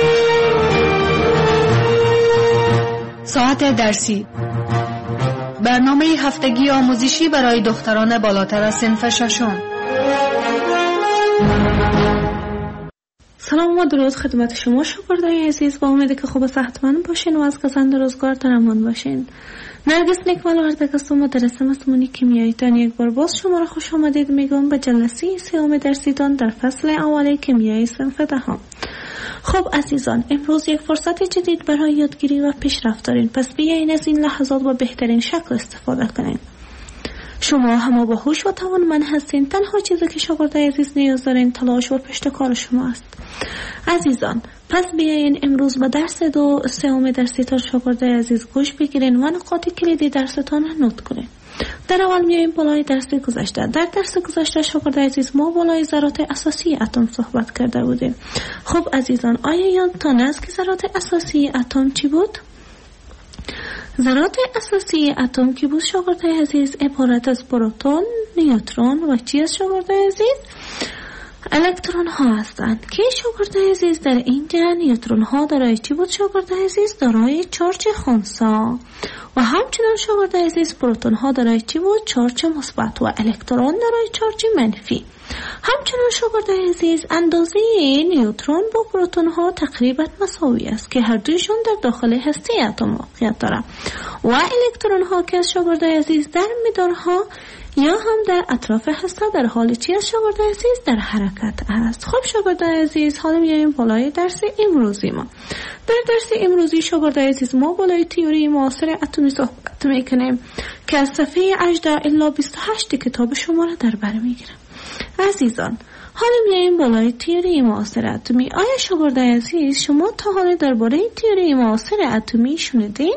ساعت درسی برنامه هفتگی آموزشی برای دختران بالاتر از صنف ششم. سلام و درود خدمت شما شاگردای عزیز، با امید که خوب و صحتمند باشین و از گزند روزگار در امان باشین. نرگس نیکمال وردک هستم و درس مضمون کیمیایی دان یک بار باز شما را خوش آمدید میگم به جلسه سوم درسیدان در فصل اول کیمیای صنف دهم. خب عزیزان، امروز یک فرصت جدید برای یادگیری و پیشرفت دارین، پس بیاین از این لحظات با بهترین شکل استفاده کنین. شما همه با هوش و توانمند هستین، تنها چیزی که شاگردای عزیز نیاز دارین تلاش و پشت کار شما است. عزیزان، پس بیاین امروز با درس دو سوم درسیتان شاگردای عزیز گوش بگیرین و نقاط کلیدی درستان نوت کنین. در اول میایم بالای درس گذشته. در درس گذشته شاگردای عزیز ما بالای ذرات اساسی اتم صحبت کرده بودیم. خب عزیزان، آیا یادتان است که ذرات اساسی اتم چی بود؟ ذرات اساسی اتم که بود شاگردای عزیز عبارت از پروتون، نیوترون و چی از شاگردای عزیز؟ الکترون ها هستند که شاگردای عزیز در اینجا نیوترون ها دارای چی بود شاگردای عزیز؟ دارای چارج خنثی و همچنان شاگردای عزیز پروتون ها دارای چی بود؟ چارج مثبت و الکترون دارای چارج منفی. همچنان شاگردای عزیز اندازه نیوترون با پروتون ها تقریبا مساوی است که هر دویشون در داخل هسته اتم واقعیت دارند و الکترون ها که از شاگردای عزیز در مدارها یا هم در اطراف هسته در حال چی از شاگردای عزیز؟ در حرکت است. خب شاگردای عزیز، حالا میایم بالای درس امروزی ما. در درس امروزی شاگردای عزیز ما بالای تئوری معاصر اتمی صحبت میکنیم که از صفحه هجده الی بیست و هشت کتاب شما را در بر میگیرم. عزیزان، حالا میایم بالای تئوری معاصر اتمی. آیا شاگردای عزیز شما تا حالا درباره تئوری معاصر اتمی شنیدین؟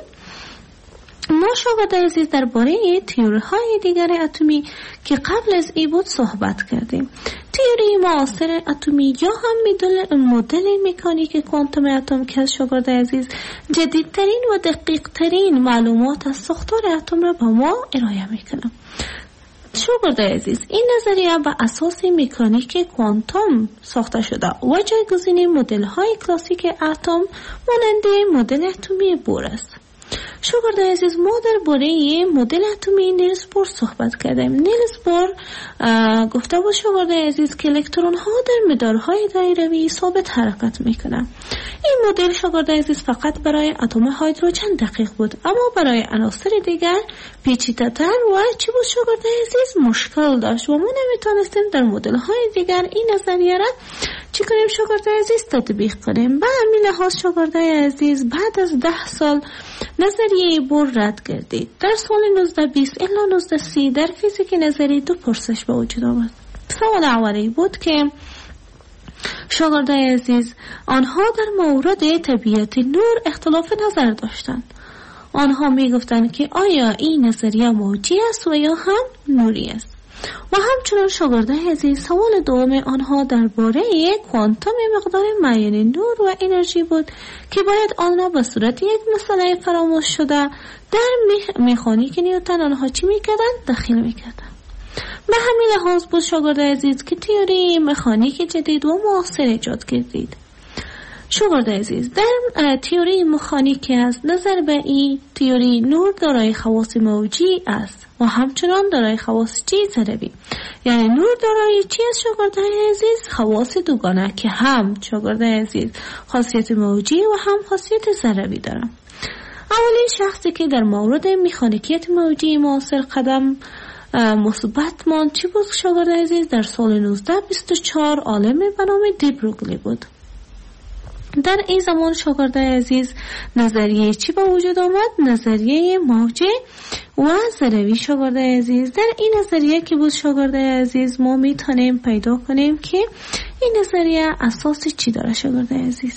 ما شاگردای عزیز درباره تئوری های دیگر اتمی که قبل از این بود صحبت کردیم. تئوری معاصر اتمی یا هم مدل مدل مکانیک کوانتوم اتم که شاگردای عزیز جدیدترین و دقیق ترین معلومات از ساختار اتم را به ما ارائه میکنه. شاگردای عزیز، این نظریه بر اساس مکانیک کوانتوم ساخته شده و جایگزین مدل های کلاسیک اتم مانند مدل اتمی بور است. شاگردای عزیز، ما درباره مدل اتمی نیلز بور صحبت کردیم. نیلز بور گفته بود شاگردای عزیز که الکترون ها در مدارهای دایروی ثابت حرکت میکنند. این مدل شاگردای عزیز فقط برای اتم هیدروژن دقیق بود، اما برای عناصر دیگر پیچیده‌تر و چی بود شاگردای عزیز؟ مشکل داشت و ما نمیتونستیم در مدل های دیگر این نظریه را چی کنیم شاگردای عزیز؟ تطبیق کنیم. به همین لحاظ شاگردای عزیز بعد از ده سال نظریه بور رد گردید. در سال نوزده بیست الی نوزده سی در فیزیک نظری دو پرسش به وجود آمد. سوال اولی بود که شاگردای عزیز آنها در مورد طبیعت نور اختلاف نظر داشتند. آنها می گفتند که آیا این نظریه موجی است و یا هم نوری است. و همچنان شاگردای عزیز سوال دوم آنها درباره کوانتوم مقدار معین نور و انرژی بود که باید آن را به صورت یک مسئله فراموش شده در مکانیک نیوتن آنها چی میکردند؟ دخیل میکردند. به همین لحاظ بود شاگردای عزیز که تئوری مکانیک جدید و معاصر ایجاد کردید. شاگردای عزیز، در تئوری مکانیک است نظر به این تئوری نور دارای خواص موجی است و همچنان دارای خواص چی ضربی، یعنی نور دارای چی است شاگردای عزیز؟ خواص دوگانه که هم شاگردای عزیز خاصیت موجی و هم خاصیت ضربی دارن. اولین شخصی که در مورد مکانیکیت موجی معاصر قدم مثبت مان چی بود شاگردای عزیز؟ در سال نوزده بیست و چهار عالم به نام دی بروگلی بود. در این زمان شاگردای عزیز نظریه چی با وجود آمد؟ نظریه موج و ضربی شاگردای عزیز. در این نظریه که بود شاگردای عزیز ما میتونیم پیدا کنیم که این نظریه اساس چی داره شاگردای عزیز؟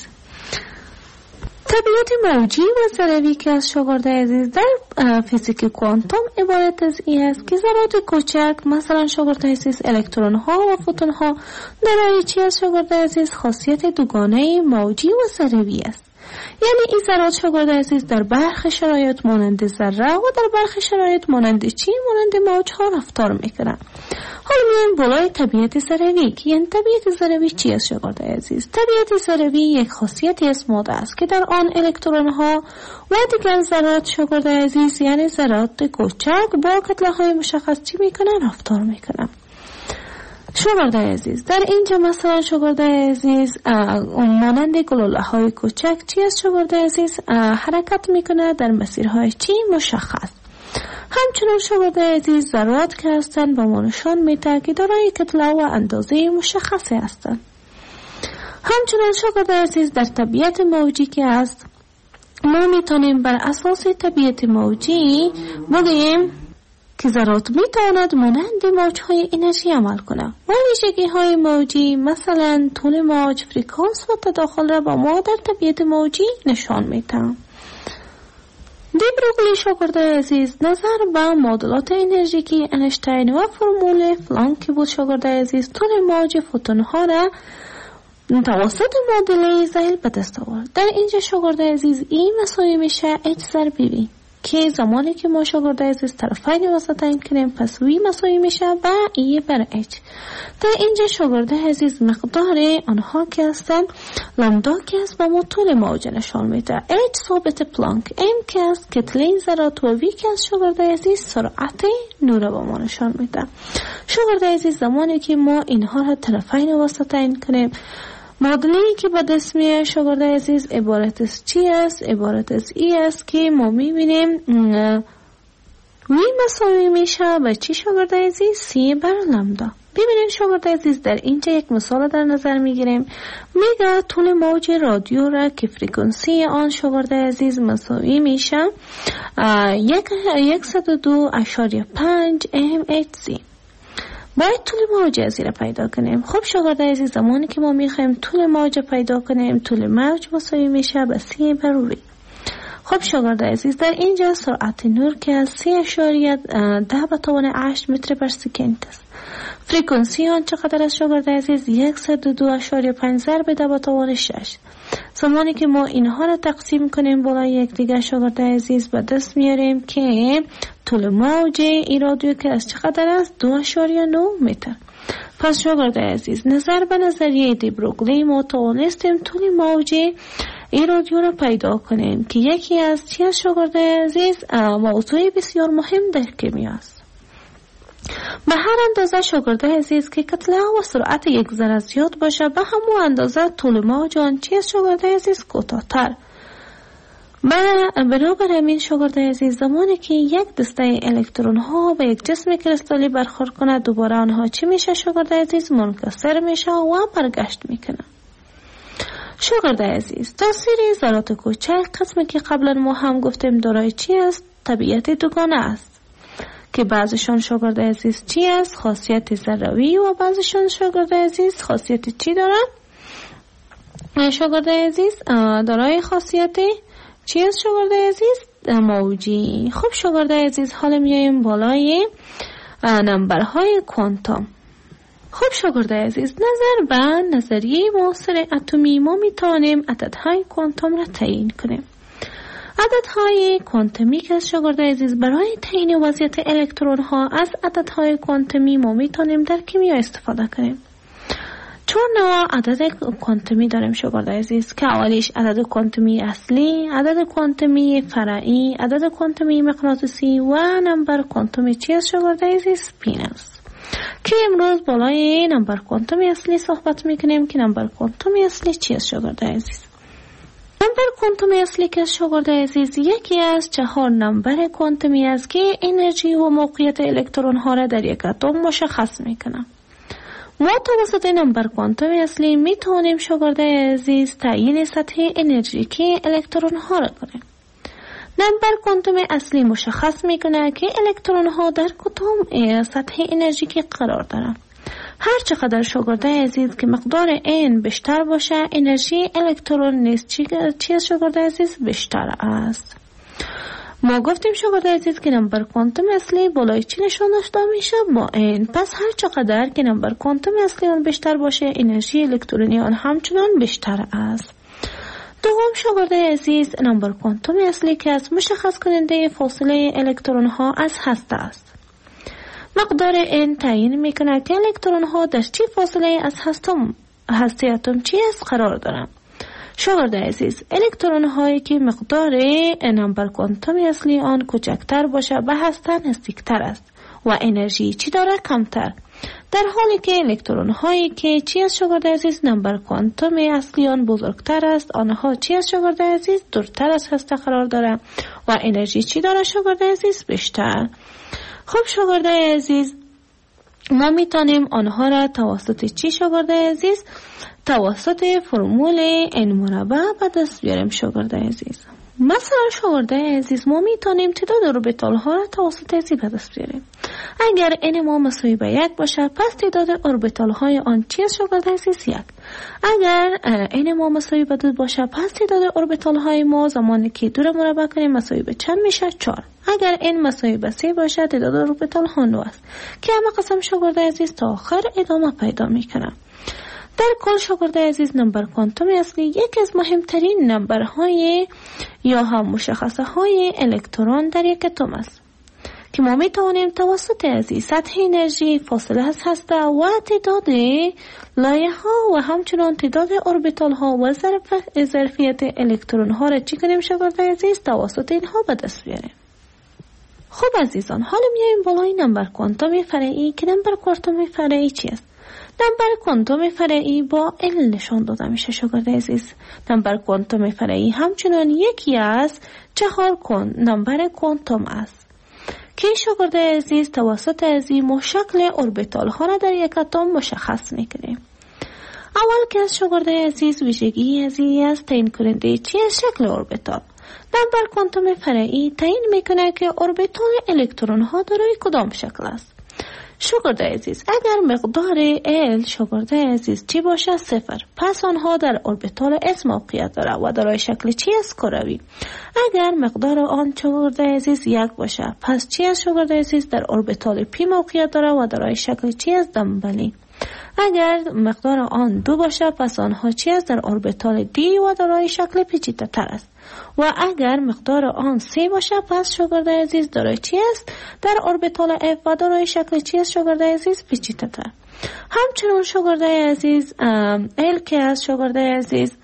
طبیعت موجی و ضربی که از شاگردای عزیز در فیزیک کوانتوم عبارت از این است که ذرات کوچک مثلا شاگردای عزیز الکترون ها و فوتون ها دارای چی از شاگردای عزیز؟ خاصیت دوگانه موجی و ضربی است. یعنی این ذرات شاگرد عزیز در برخی شرایط مانند ذره و در برخی شرایط مانند چی مانند موج‌ها رفتار میکنن. حالا میایم بالای طبیعت ذروی. یعنی طبیعت ذروی چی است شاگرد عزیز؟ طبیعت ذروی یک خاصیتی از ماده است که در آن الکترون ها و دیگر ذرات شاگرد عزیز یعنی ذرات کوچک با کتله های مشخص چی میکنن؟ رفتار میکنن. شاگرد عزیز در اینجا مثلا شاگرد عزیز مانند گلوله های کوچک چی است شاگرد عزیز؟ حرکت میکنه در مسیرهای چی مشخص. همچنان شاگرد عزیز ذرات که هستند با ما نشان میده که دارای کتله و اندازه مشخصی هستند. همچنان شاگرد عزیز در طبیعت موجی که است ما میتونیم بر اساس طبیعت موجی بگیم که ذرات میتواند مانند موجهای انرژی عمل کنه و ویژگی های موجی مثلا طول موج، فرکانس و تداخل را با ما در طبیعت موجی نشان میده. دی بروگلی شاگرد عزیز نظر به معادلات انرژیکی اینشتین و فرمول پلانک بود شاگرد عزیز طول موج فوتون ها را توسط معادله زیل به دست آورد. در اینجا شاگرد عزیز این مساوی میشه اچ ضرب وی که زمانی که ما شاگرد عزیز طرفین وسطین کنیم پس وی مساوی میشه به ای بر اچ. در اینجا شاگرد عزیز مقدار آنها که هستن لامدا که است با ما طول موج نشان میده. اچ ثابت پلانک، ام که است کتله ذرات و وی که است شاگرد عزیز سرعت نور با ما نشان میده. شاگرد عزیز زمانی که ما اینها را طرفین وسطین کنیم معادله‌ای که به دست میاد شاگرد عزیز عبارت از چی است؟ عبارت از ای است که ما میبینیم وی مساوی میشه به چی شاگرد عزیز؟ سی بر لامدا. ببینید شاگرد عزیز در اینجا یک مثال در نظر میگیریم. میگه طول موج رادیو را که فرکانسی آن شاگرد عزیز مساوی میشه صد و دو اشاریه پنج ام اچ سی. باید طول موج از را پیدا کنیم. خب شاگرد عزیز زمانی که ما میخوایم طول موج پیدا کنیم طول موج مساوی میشه به سی بر وی. خب شاگرد عزیز در اینجا سرعت نور که از سی اشاریه ده به توان هشت متر بر سکند است. فرکانسی آن چقدر است شاگرد عزیز؟ صد و دو اشاریه پنج ضرب ده به توان شش. زمانی که ما اینها را تقسیم کنیم بالای یک دیگر شاگرد عزیز به دست میاریم که طول موج این رادیو که از چقدر است؟ دو اشاریه نه متر. پس شاگرد عزیز نظر به نظریه دی بروگلی ما توانستیم طول موج این رادیو را پیدا کنیم که یکی از چی است شاگرد عزیز؟ موضوع بسیار مهم در کیمیا است. به هر اندازه شاگرد عزیز که کتله و سرعت یک ذره زیاد باشه به همون اندازه طول موج آن چی است شاگرد عزیز؟ کوتاه‌تر. برابر همین شاگرد عزیز زمانی که یک دسته الکترون ها به یک جسم کریستالی برخورد کنه دوباره آنها چی میشه شاگرد عزیز؟ منکسر میشه و برگشت میکنه. شاگرد عزیز تاثیر ذرات کوچک قسمی که قبلا ما هم گفتیم دارای چی است؟ طبیعت دوگانه است که بعضشان شاگرد عزیز چی است؟ خاصیت ذروی و بعضشان شاگرد عزیز خاصیت چی دارن؟ شاگرد عزیز دارای خاصیت چی است شاگرد عزیز؟ موجی. خب شاگرد عزیز حالا میایم بالای نمبرهای کوانتوم. خب شاگرد عزیز نظر به نظریه معاصر اتمی ما میتونیم عددهای کوانتوم را تعیین کنیم. عددهای کوانتومی که شاگرد عزیز برای تعیین وضعیت الکترون ها از عددهای کوانتومی ما میتونیم در کیمیا استفاده کنیم. چون نوع عدد کوانتومی داریم شاگرد عزیز که اولیش عدد کوانتومی اصلی، عدد کوانتومی فرعی، عدد کوانتومی مغناطیسی و نمبر کوانتومی چی است شاگرد عزیز؟ سپین است. که امروز بالای نمبر کوانتومی اصلی صحبت میکنیم که نمبر کوانتومی اصلی چی است شاگرد عزیز؟ نمبر کوانتومی اصلی که شاگرد عزیز یکی از چهار نمبر کوانتومی است که انرژی و موقعیت الکترون ها را در یک اتم مشخص میکنه. ما توسط نمبر کوانتومی اصلی می توانیم شاگرد عزیز تعیین سطح انرژیکی الکترون ها را کنیم. نمبر کوانتومی اصلی مشخص می کنه که الکترون ها در کدام سطح انرژیکی قرار دارند. هر چقدر شاگرد عزیز که مقدار n بیشتر باشه انرژی الکترون نیز چی شاگرد عزیز بیشتر است. ما گفتیم شاگرد عزیز که نمبر کوانتوم اصلی بالای چی نشان داشته میشه؟ با n. پس هر چقدر که نمبر کوانتوم اصلی آن بیشتر باشه انرژی الکترونی آن همچنان بیشتر است. دوم شاگرده عزیز، نمبر کوانتوم اصلی که از مشخص کننده فاصله الکترون ها از هسته است. مقدار n تعیین میکنه که الکترون ها در چه فاصله از هسته اتم چی است قرار دارند. شاگرده عزیز، الکترون هایی که مقدار نمبر کوانتوم اصلی آن کوچکتر باشه به هسته نزدیکتر است و انرژی چی داره؟ کمتر. در حالی که الکترون هایی که چی است شاگرده عزیز؟ نمبر کوانتوم اصلی آن بزرگتر است، آنها چی است شاگرده عزیز؟ دورتر از هسته قرار داره و انرژی چی داره شاگرده عزیز؟ بیشتر. خب شاگرده عزیز، ما میتونیم آنها را توسط چی شاگرده عزیز؟ توسط فرمول n مربع به دست بیاریم شاگرده عزیز. مثلا شاگرده عزیز، ما میتونیم تعداد اوربیتال ها را توسط ازی به دست بیاریم. اگر n ما مساوی به یک باشه، پس تعداد اوربیتال های آن چی است شاگرده عزیز؟ یک. اگر n ما مساوی به دو باشه، پس تعداد اوربیتال های ما زمانی که دو را مربع کنیم مساوی به چند میشه؟ چهار. اگر n مساوی به سه باشه، تعداد اوربیتال ها نو است که همه قسم شاگرده عزیز تا آخر ادامه پیدا میکنه. در کل شاگرده عزیز، نمبر کوانتوم اصلی یکی از مهمترین نمبرهای یا هم مشخصه های الکترون در یک اتم است که ما می توانیم توسط ازی سطح انرژی، فاصله از هسته و تعداد لایه ها و همچنان تعداد اوربیتال ها و ظرفیت الکترون ها را چی کنیم شاگرده عزیز؟ توسط اینها به دست بیاریم. خب عزیزان، حالا میایم بالای نمبر کوانتوم فرعی که نمبر کوانتوم فرعی چی است؟ نمبر کوانتوم فرعی با ال نشان داده میشه شاگرده عزیز. نمبر کوانتوم فرعی همچنان یکی از چهار کن نمبر کوانتوم است که شاگرده عزیز توسط ازی ما شکل اوربیتال ها را در یک اتم مشخص میکنیم. اول که از شاگرده عزیز ویژگی ازی است تعیین کننده چی از شکل اوربیتال. نمبر کوانتوم فرعی تعیین میکنه که اوربیتال الکترون ها دارای کدام شکل است. شاگرده عزیز، اگر مقدار ال شاگرده عزیز چی باشه؟ صفر، پس آنها در اوربیتال اس موقعیت داره و دارای شکل چی است؟ کروی. اگر مقدار آن شاگرده عزیز یک باشه، پس چی است شاگرده عزیز؟ در اوربیتال پی موقعیت داره و دارای شکل چی است؟ دنبالی. اگر مقدار آن دو باشه، پس آنها چی است؟ در اوربیتال دی و دارای شکل پیچیده تر است. و اگر مقدار آن سه باشه، پس شاگرده عزیز دارای چی است؟ در اوربیتال اف و دارای شکل چی است شاگرده عزیز؟ پیچیده تر. همچنان شاگرده عزیز، ال که از شاگرده عزیز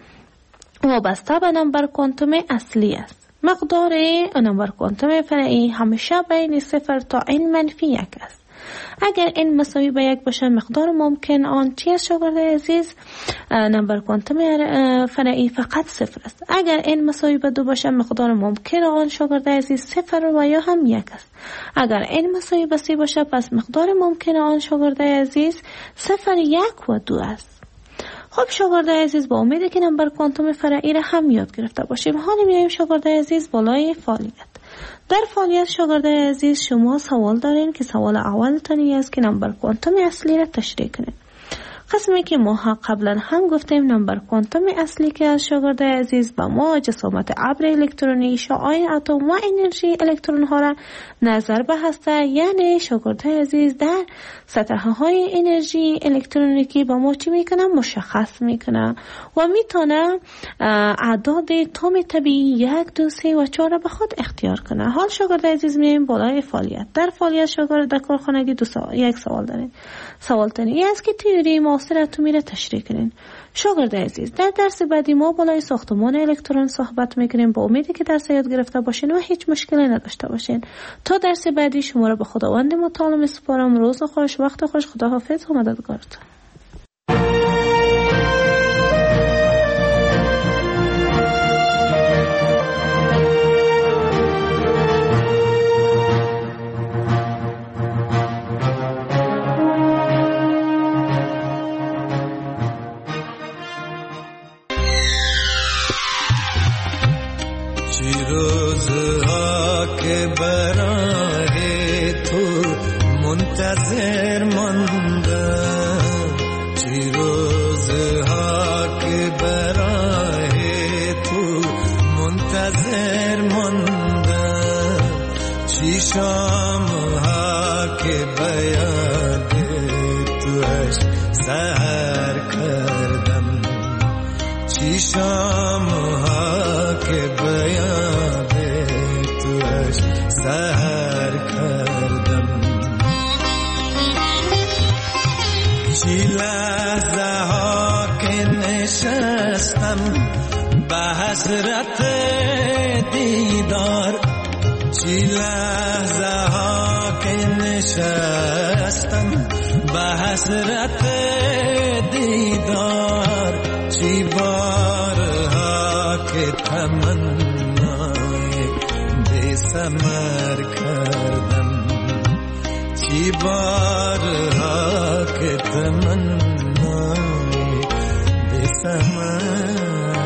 وابسته به نمبر کوانتوم اصلی است. مقدار نمبر کوانتوم فرعی همیشه بین صفر تا n منفی یک است. اگر n مساوی به یک باشه، مقدار ممکن آن چی است شاگرده عزیز؟ نمبر کوانتوم فرعی فقط صفر است. اگر n مساوی به دو باشه، مقدار ممکن آن شاگرده عزیز صفر و یا هم یک است. اگر n مساوی به سه باشه، پس مقدار ممکن آن شاگرده عزیز صفر، یک و دو است. خب شاگرده عزیز، با امیده که نمبر کوانتوم فرعی را هم یاد گرفته باشیم، حالا میایم شاگرده عزیز بالای فعالیت. در فعالیت شاگرده عزیز شما سوال دارین که سوال اول تانی است که نمبر کوانتوم اصلی را تشریح کنید. قسمی که ما قبلا هم گفتیم نمبر کوانتوم اصلی که از شاگرده عزیز به ما جسامت ابر الکترونی، شعاع اتم و انرژی الکترون ها را نظر به هسته، یعنی شاگرده عزیز در سطح های انرژی الکترونیکی به ما چی میکنه؟ مشخص میکنه و میتونه اعداد تام طبیعی یک، دو، سه و چهار به خود اختیار کنه. حال شاگرده عزیز میایم بالای فعالیت. در فعالیت شاگرده کارخانگی دو سوال یک سوال دارین. سوال تانی است که تئوری معاصر اتمی را تشریح کنین. شاگرده عزیز، در درس بعدی ما بالای ساختمان الکترون صحبت میکنیم. با امیدی که درس یاد گرفته باشین و هیچ مشکلی نداشته باشین. تا درس بعدی شما را به خداوند متعال میسپارم. روز خوش، وقت خوش، خداحافظ و مددگارتون. روزها که برای تو منتظر ماندم، چی روزها که برای تو منتظر ماندم، چی شامها که بیاد توش سهر کردم، چی شامها چی لحظه ها که نشستم به حسرت دیدار، چی لحظه ها که نشستم به حسرت دیدار، چی بارها که تمنای بی ثمر کردم، چی بارها که تمنای بی ثمر